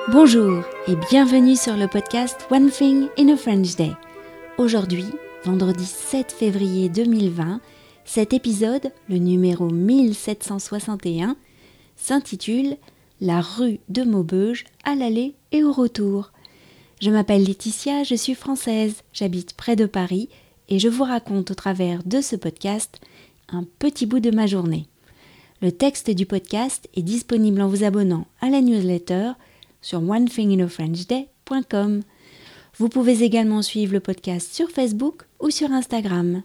Bonjour et bienvenue sur le podcast One Thing in a French Day. Aujourd'hui, vendredi 7 février 2020, cet épisode, le numéro 1761, s'intitule « La rue de Maubeuge à l'aller et au retour ». Je m'appelle Laetitia, je suis française, j'habite près de Paris et je vous raconte au travers de ce podcast un petit bout de ma journée. Le texte du podcast est disponible en vous abonnant à la newsletter sur onethinginafrenchday.com. Vous pouvez également suivre le podcast sur Facebook ou sur Instagram.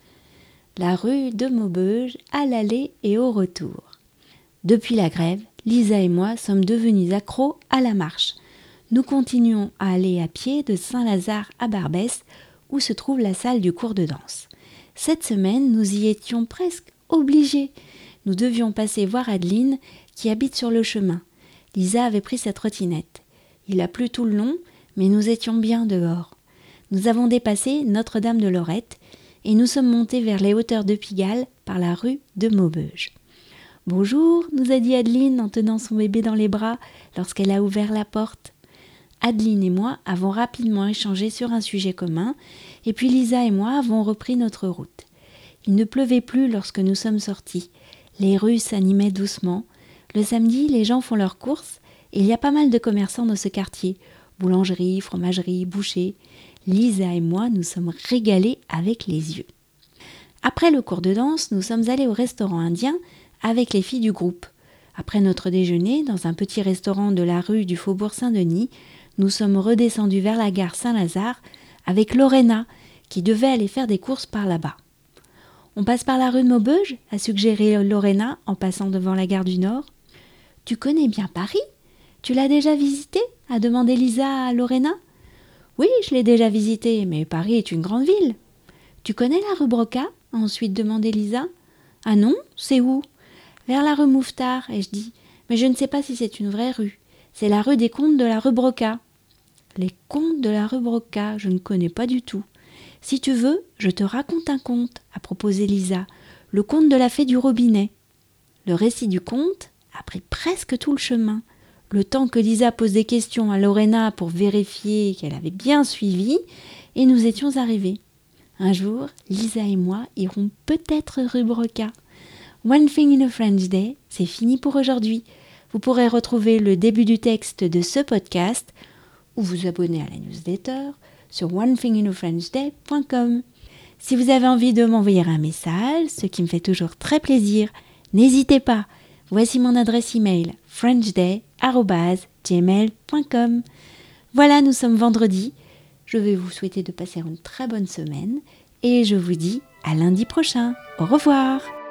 La rue de Maubeuge à l'aller et au retour. Depuis la grève, Lisa et moi sommes devenus accros à la marche. Nous continuons à aller à pied de Saint-Lazare à Barbès, où se trouve la salle du cours de danse. Cette semaine, nous y étions presque obligés. Nous devions passer voir Adeline, qui habite sur le chemin. Lisa avait pris sa trottinette. Il a plu tout le long, mais nous étions bien dehors. Nous avons dépassé Notre-Dame de Lorette et nous sommes montés vers les hauteurs de Pigalle par la rue de Maubeuge. « Bonjour », nous a dit Adeline en tenant son bébé dans les bras lorsqu'elle a ouvert la porte. Adeline et moi avons rapidement échangé sur un sujet commun et puis Lisa et moi avons repris notre route. Il ne pleuvait plus lorsque nous sommes sortis. Les rues s'animaient doucement. Le samedi, les gens font leurs courses et il y a pas mal de commerçants dans ce quartier. Boulangerie, fromagerie, boucher. Lisa et moi nous sommes régalés avec les yeux. Après le cours de danse, nous sommes allés au restaurant indien avec les filles du groupe. Après notre déjeuner, dans un petit restaurant de la rue du Faubourg Saint-Denis, nous sommes redescendus vers la gare Saint-Lazare avec Lorena qui devait aller faire des courses par là-bas. On passe par la rue de Maubeuge, a suggéré Lorena en passant devant la gare du Nord. « Tu connais bien Paris ? Tu l'as déjà visité ?» a demandé Lisa à Lorena. « Oui, je l'ai déjà visité, mais Paris est une grande ville. »« Tu connais la rue Broca ?» a ensuite demandé Lisa. « Ah non, c'est où ?»« Vers la rue Mouffetard, » ai-je dit. « Mais je ne sais pas si c'est une vraie rue. C'est la rue des Comtes de la rue Broca. »« Les Comtes de la rue Broca, je ne connais pas du tout. »« Si tu veux, je te raconte un conte, » a proposé Lisa. « Le conte de la fée du robinet. » Le récit du conte a pris presque tout le chemin. Le temps que Lisa pose des questions à Lorena pour vérifier qu'elle avait bien suivi, et nous étions arrivés. Un jour, Lisa et moi irons peut-être rue Broca. One Thing in a French Day, c'est fini pour aujourd'hui. Vous pourrez retrouver le début du texte de ce podcast ou vous abonner à la newsletter sur onethinginafrenchday.com. Si vous avez envie de m'envoyer un message, ce qui me fait toujours très plaisir, n'hésitez pas. Voici mon adresse email frenchday@gmail.com. Voilà, nous sommes vendredi. Je vais vous souhaiter de passer une très bonne semaine et je vous dis à lundi prochain. Au revoir.